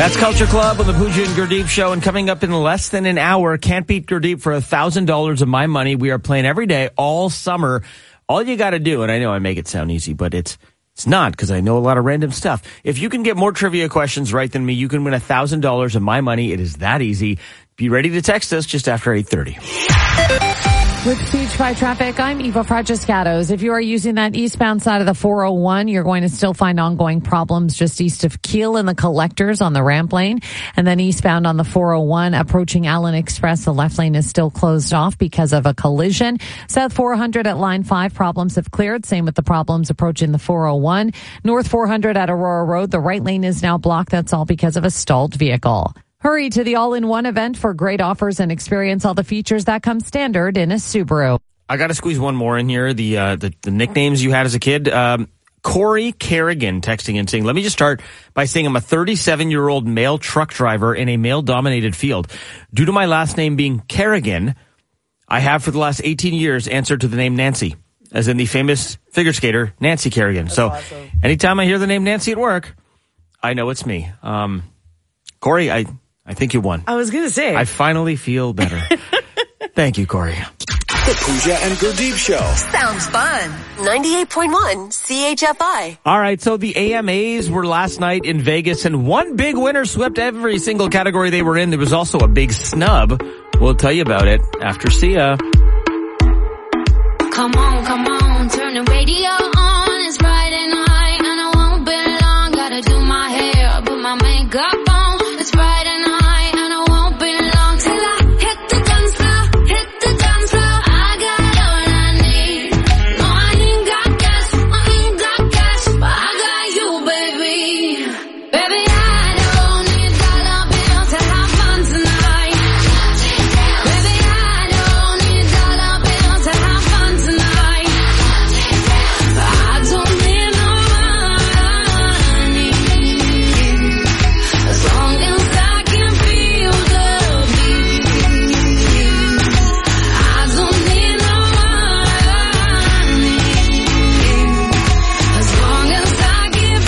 That's Culture Club on the Pooja and Gurdeep Show. And coming up in less than an hour, Can't Beat Gurdeep for one thousand dollars of my money. We are playing every day, all summer. All you got to do, and I know I make it sound easy, but it's it's not, because I know a lot of random stuff. If you can get more trivia questions right than me, you can win one thousand dollars of my money. It is that easy. Be ready to text us just after eight thirty. With Speech by Traffic, I'm Eva Francescatos. If you are using that eastbound side of the four oh one, you're going to still find ongoing problems just east of Kiel in the collectors on the ramp lane. And then eastbound on the four oh one, approaching Allen Express, the left lane is still closed off because of a collision. South four hundred at line five, problems have cleared. Same with the problems approaching the four oh one. North four hundred at Aurora Road, the right lane is now blocked. That's all because of a stalled vehicle. Hurry to the all-in-one event for great offers and experience all the features that come standard in a Subaru. I got to squeeze one more in here. The, uh, the the nicknames you had as a kid. Um, Corey Kerrigan texting and saying, let me just start by saying I'm a thirty-seven-year-old male truck driver in a male-dominated field. Due to my last name being Kerrigan, I have for the last eighteen years answered to the name Nancy, as in the famous figure skater Nancy Kerrigan. That's so awesome. Anytime I hear the name Nancy at work, I know it's me. Um, Corey, I... I think you won. I was going to say. I finally feel better. Thank you, Corey. The Pooja and Gurdeep Show. Sounds fun. ninety-eight point one C H F I. All right, so the A M As were last night in Vegas, and one big winner swept every single category they were in. There was also a big snub. We'll tell you about it after Sia. Come on, come on, turn the radio on. It's Friday night, and I won't be long. Gotta do my hair, put my makeup on. It's Friday night, and I won't be long till I hit the dance floor, hit the dance floor. I got all I need. No, I ain't got cash, I ain't got cash, but I got you, baby. Baby, I don't need dollar bills to have fun tonight. Baby, I don't need dollar bills to have fun tonight. I don't need no money, as long as I can feel the beat. I don't need no money, as long as I keep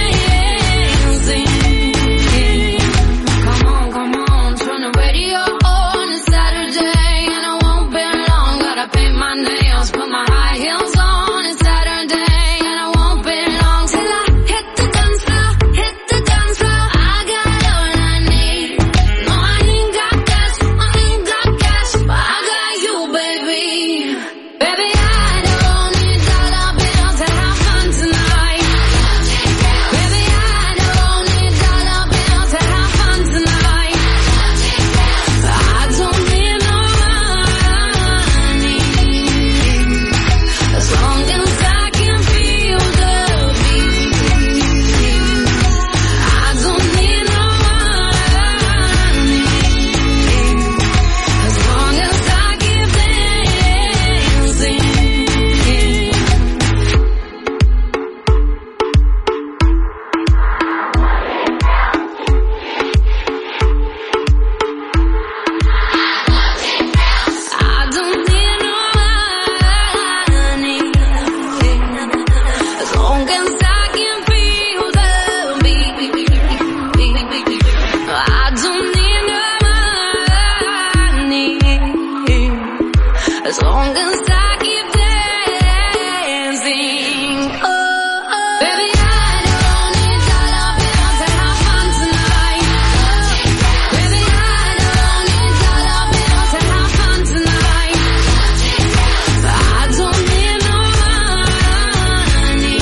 dancing. Come on, come on, turn the radio on. It's Saturday, and I won't be long. Gotta paint my nails, put my high heels on. It's Saturday, and I won't be long till I hit the dance floor, hit the dance floor. I got all I need. No, I ain't got cash, I ain't got cash, but I got you, baby. Baby, I don't need dollar bills to have fun tonight. Baby, I don't need dollar bills to have fun tonight. I don't need no money, as long as I can feel the beat. I don't need no money, as long as I keep dancing. I don't need no money, as long as I can feel the beat. I don't need no money, as long as I keep dancing. Oh, oh. Baby, I don't need dollar bills to have fun tonight. Baby, I don't need dollar bills to have fun tonight. I don't need no money,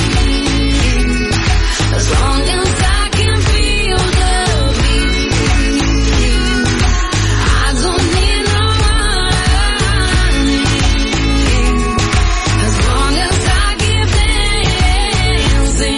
as long as I can feel the beat. I don't need no money, as long as I keep dancing.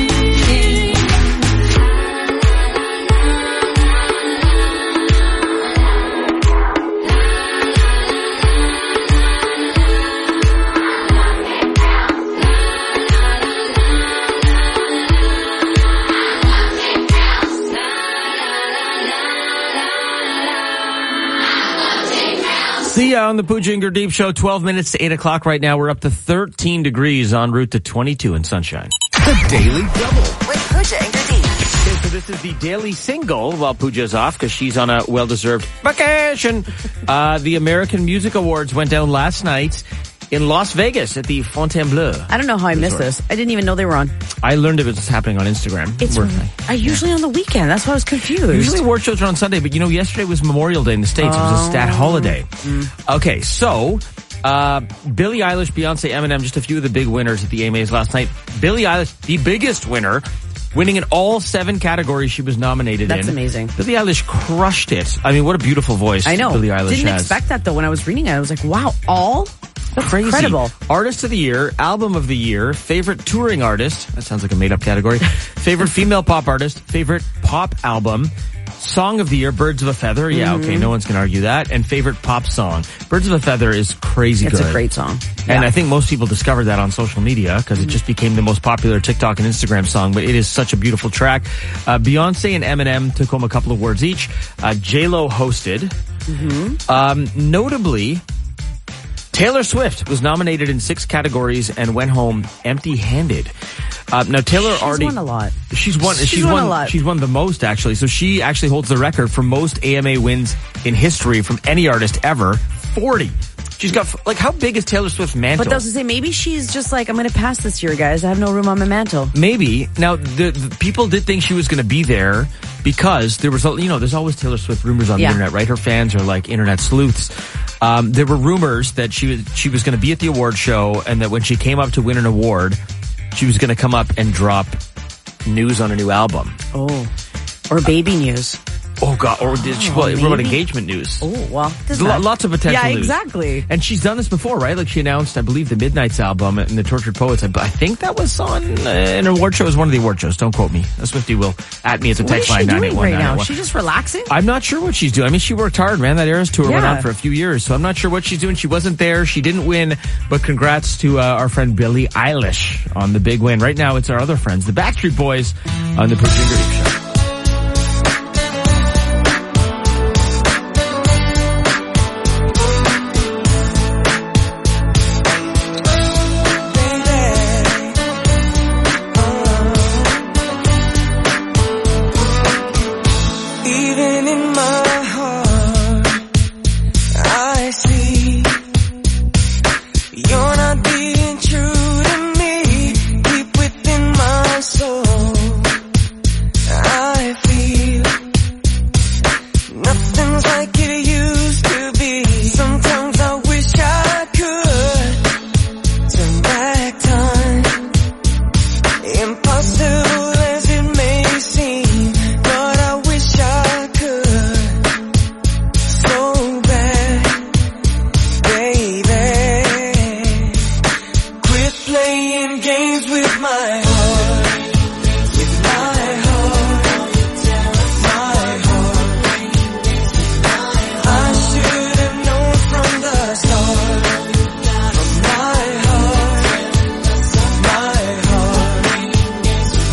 Sia on the Pooja and Gurdeep Show, twelve minutes to eight o'clock right now. We're up to thirteen degrees en route to twenty-two in sunshine. The Daily Double. With Pooja and Gurdeep. so this is the daily single while Pooja's off because she's on a well-deserved vacation. Uh, the American Music Awards went down last night in Las Vegas at the Fontainebleau. I don't know how I missed this. I didn't even know they were on. I learned it was happening on Instagram. It's We're- I usually on the weekend. That's why I was confused. Usually award shows are on Sunday, but you know, yesterday was Memorial Day in the States. It was a stat holiday. Okay, so uh, Billie Eilish, Beyonce, Eminem, just a few of the big winners at the A M As last night. Billie Eilish, the biggest winner, winning in all seven categories she was nominated in. That's amazing. Billie Eilish crushed it. I mean, what a beautiful voice I know. Billie Eilish Didn't has. expect that though. When I was reading it, I was like, wow, all? That's Crazy. incredible. Artist of the Year, Album of the Year, Favorite Touring Artist, that sounds like a made-up category, Favorite Female Pop Artist, Favorite Pop Album, Song of the Year, Birds of a Feather, yeah, Mm-hmm. okay, no one's gonna argue that, and Favorite Pop Song. Birds of a Feather is crazy It's good. a great song. And Yeah. I think most people discovered that on social media because it just became the most popular TikTok and Instagram song, but it is such a beautiful track. Uh, Beyonce and Eminem took home a couple of awards each. Uh, J-Lo hosted. Mm-hmm. Um, notably, Taylor Swift was nominated in six categories and went home empty-handed. Uh, now Taylor She's already won a lot. She's won. She's She's, won won. a lot. She's won the most actually. So she actually holds the record for most A M A wins in history from any artist ever. Forty. She's got like how big is Taylor Swift's mantle? But I was to say, maybe she's just like, I'm going to pass this year, guys. I have no room on my mantle. Maybe. Now, the, the people did think she was going to be there because there was, you know, there's always Taylor Swift rumors on Yeah. the internet, right? Her fans are like internet sleuths. Um, there were rumors that she was she was going to be at the award show, and that when she came up to win an award, she was going to come up and drop news on a new album. Oh, or baby news. Oh God! Or did she? Oh, Well, what about maybe. engagement news? Oh well, There's lo- lots of potential Yeah, news. exactly. And she's done this before, right? Like she announced, I believe, the Midnight's album and the Tortured Poets. I, I think that was on uh, an award show. It was one of the award shows. Don't quote me. A Swiftie will at me at the What is text line she nine eight doing one right nine eight now? one. She just relaxing? I'm not sure what she's doing. I mean, she worked hard, man. That Eras tour went Yeah. on for a few years, so I'm not sure what she's doing. She wasn't there. She didn't win, but congrats to uh, our friend Billie Eilish on the big win. Right now, it's our other friends, the Backstreet Boys, on the Pooja and Gurdeep Show. Even in my heart, I see you're not being true to me. Deep within my soul, I feel nothing's like it used to be. Sometimes I wish I could turn back time. Impossible as it may seem, but I wish I could so bad, baby. Quit playing games with my heart, with my heart, my heart. I should have known from the start. My heart, my heart.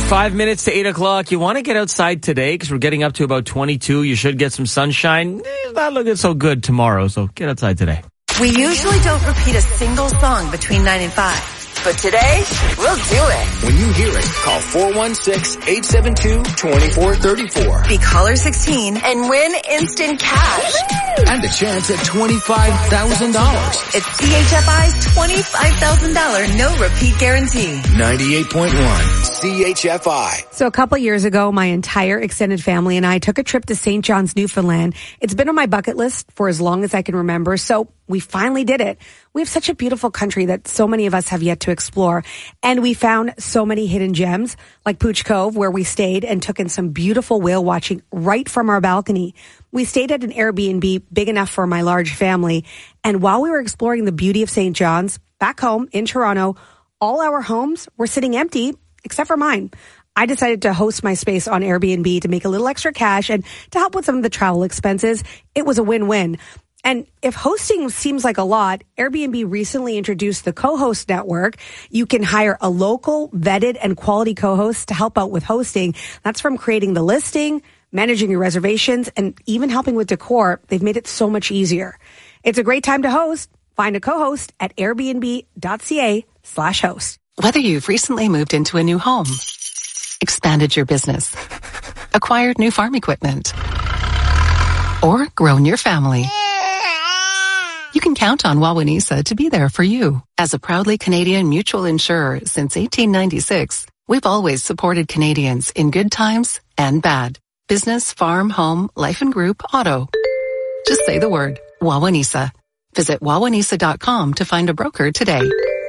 Five minutes to eight o'clock. You want to get outside today because we're getting up to about twenty-two. You should get some sunshine. It's not looking so good tomorrow, so get outside today. We usually don't repeat a single song between nine and five. But today, we'll do it. When you hear it, call four one six, eight seven two, two four three four. Be caller sixteen and win instant cash. And a chance at twenty-five thousand dollars. It's C H F I's twenty-five thousand dollars no repeat guarantee. ninety-eight point one C H F I. So a couple years ago, my entire extended family and I took a trip to Saint John's, Newfoundland. It's been on my bucket list for as long as I can remember, so we finally did it. We have such a beautiful country that so many of us have yet to explore. And we found so many hidden gems, like Pooch Cove, where we stayed and took in some beautiful whale watching right from our balcony. We stayed at an Airbnb big enough for my large family. And while we were exploring the beauty of Saint John's, back home in Toronto, all our homes were sitting empty, except for mine. I decided to host my space on Airbnb to make a little extra cash and to help with some of the travel expenses. It was a win-win. And if hosting seems like a lot, Airbnb recently introduced the co-host network. You can hire a local, vetted, and quality co-host to help out with hosting. That's from creating the listing, managing your reservations, and even helping with decor. They've made it so much easier. It's a great time to host. Find a co-host at airbnb.ca slash host. Whether you've recently moved into a new home, expanded your business, acquired new farm equipment, or grown your family, you can count on Wawanesa to be there for you. As a proudly Canadian mutual insurer since eighteen ninety-six, we've always supported Canadians in good times and bad. Business, farm, home, life and group, auto. Just say the word, Wawanesa. Visit wawanesa dot com to find a broker today.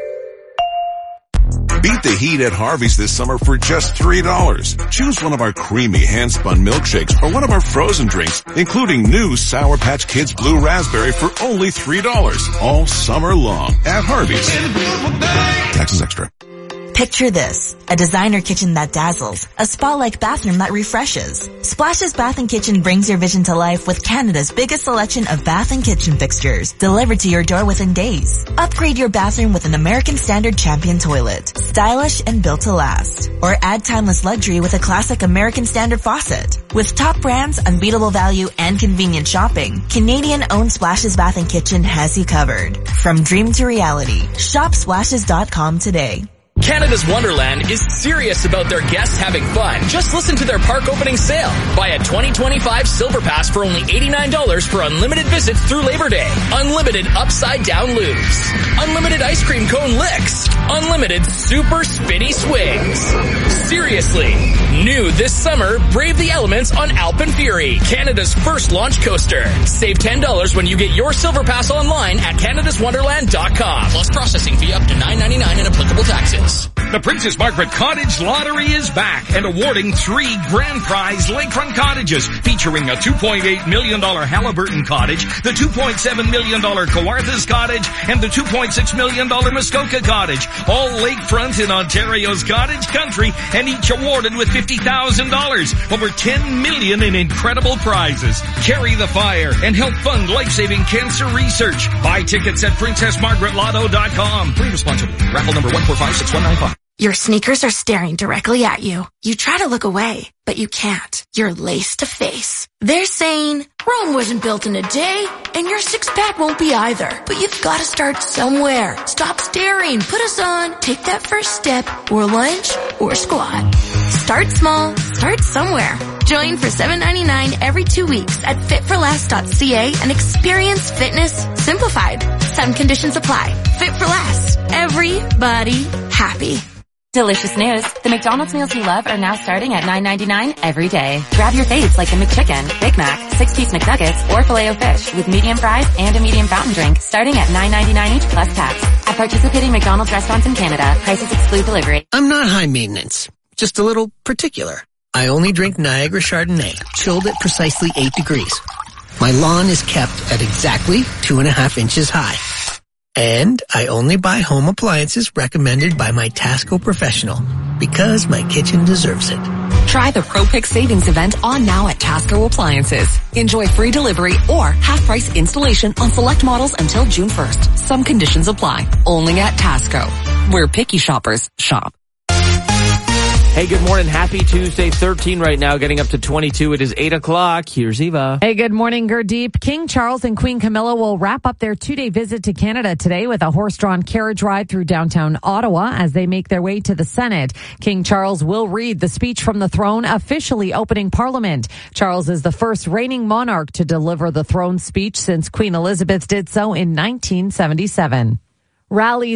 Beat the heat at Harvey's this summer for just three dollars. Choose one of our creamy hand-spun milkshakes or one of our frozen drinks, including new Sour Patch Kids Blue Raspberry for only three dollars. All summer long at Harvey's. Taxes extra. Picture this, a designer kitchen that dazzles, a spa-like bathroom that refreshes. Splashes Bath and Kitchen brings your vision to life with Canada's biggest selection of bath and kitchen fixtures, delivered to your door within days. Upgrade your bathroom with an American Standard Champion toilet, stylish and built to last. Or add timeless luxury with a classic American Standard faucet. With top brands, unbeatable value, and convenient shopping, Canadian-owned Splashes Bath and Kitchen has you covered. From dream to reality, shop splashes dot com today. Canada's Wonderland is serious about their guests having fun. Just listen to their park opening sale. Buy a twenty twenty-five Silver Pass for only eighty-nine dollars for unlimited visits through Labor Day. Unlimited upside-down loops. Unlimited ice cream cone licks. Unlimited super spinny swings. Seriously. New this summer, brave the elements on Alpen Fury, Canada's first launch coaster. Save ten dollars when you get your Silver Pass online at canadas wonderland dot com. Plus processing fee up to nine ninety-nine and applicable taxes. The Princess Margaret Cottage Lottery is back and awarding three grand prize lakefront cottages featuring a two point eight million dollars Halliburton cottage, the two point seven million dollars Kawarthas cottage, and the two point six million dollars Muskoka cottage. All lakefront in Ontario's cottage country and each awarded with fifty thousand dollars. Over ten million dollars in incredible prizes. Carry the fire and help fund life-saving cancer research. Buy tickets at princess margaret lotto dot com. Play responsibly. Raffle number one four five six one nine five. Your sneakers are staring directly at you. You try to look away, but you can't. You're laced to face. They're saying, Rome wasn't built in a day, and your six-pack won't be either. But you've got to start somewhere. Stop staring. Put us on. Take that first step, or lunge, or squat. Start small. Start somewhere. Join for seven ninety-nine every two weeks at fit for last dot c a and experience fitness simplified. Some conditions apply. Fit for Last. Everybody happy. Delicious news. The McDonald's meals you love are now starting at nine ninety-nine every day. Grab your faves like the McChicken, Big Mac, six-piece McNuggets, or Filet-O-Fish with medium fries and a medium fountain drink starting at nine ninety-nine each plus tax. At participating McDonald's restaurants in Canada, prices exclude delivery. I'm not high maintenance, just a little particular. I only drink Niagara Chardonnay, chilled at precisely eight degrees. My lawn is kept at exactly two and a half inches high. And I only buy home appliances recommended by my Tasco professional because my kitchen deserves it. Try the ProPick Savings Event on now at Tasco Appliances. Enjoy free delivery or half-price installation on select models until June first. Some conditions apply. Only at Tasco, where picky shoppers shop. Hey, good morning. Happy Tuesday, thirteen right now, getting up to twenty-two. It is eight o'clock. Here's Eva. Hey, good morning, Gurdeep. King Charles and Queen Camilla will wrap up their two-day visit to Canada today with a horse-drawn carriage ride through downtown Ottawa as they make their way to the Senate. King Charles will read the speech from the throne, officially opening Parliament. Charles is the first reigning monarch to deliver the throne speech since Queen Elizabeth did so in nineteen seventy-seven. Rallies